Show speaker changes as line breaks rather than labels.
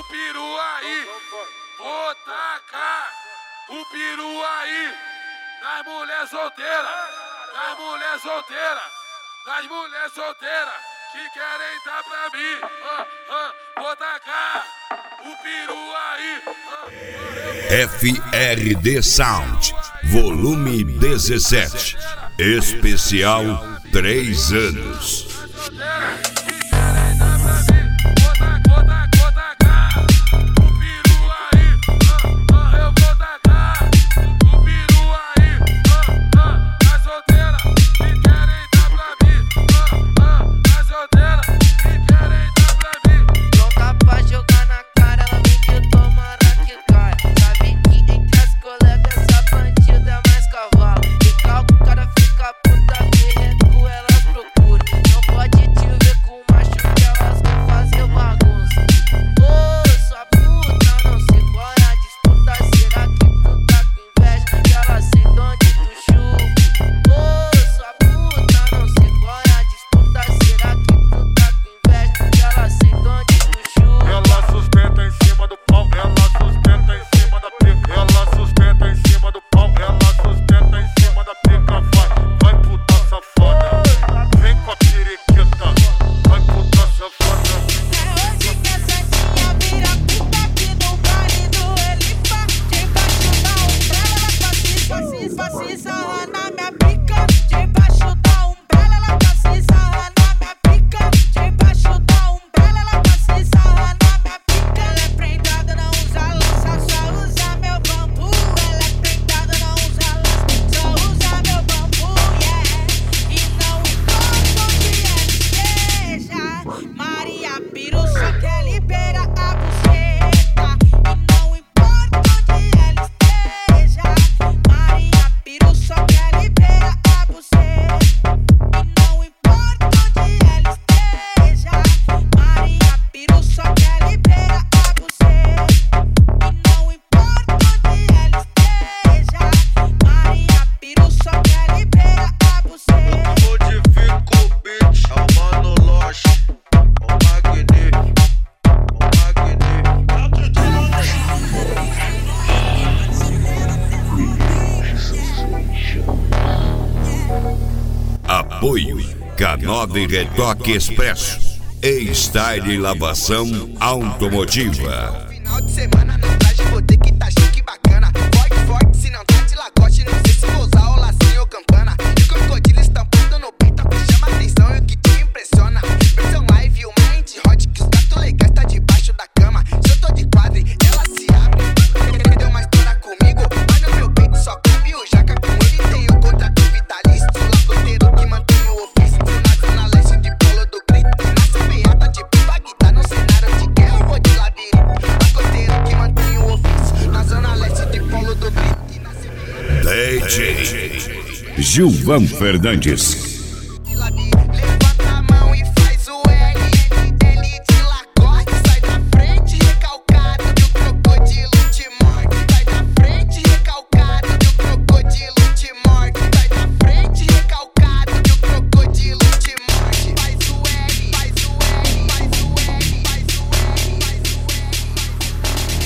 o peru aí, vou tacar o peru aí nas mulher solteira, nas mulher solteira, nas mulher solteira que querem dar pra mim. Vou tacar o peru aí.
FRD Sound, volume 17, especial 3 anos. Apoio K9 Retoque Expresso e Style Lavação Automotiva.
Final de semana na praia vou ter que tá chique bacana. Forte, se não tá de lagoste, não sei se vou usar o lacinho ou campana. E o crocodilo estampando no peito, que chama atenção e o que te impressiona. Versão live, o mind hot, que os gatos legais tá debaixo da cama. Se eu tô de quadre, ela se abre. Deu uma história comigo, mas no meu peito só cabe o jaca. Com ele tem o contrato vitalício, lagoteiro que mantém o ofício. Na zona leste de Polo do Grito, na CPA tipo Bagdá, no cenário de guerra eu vou de labirinto. Lagoteiro que mantém o ofício, na zona leste de Polo do Grito.
DJ Gilvan Fernandes.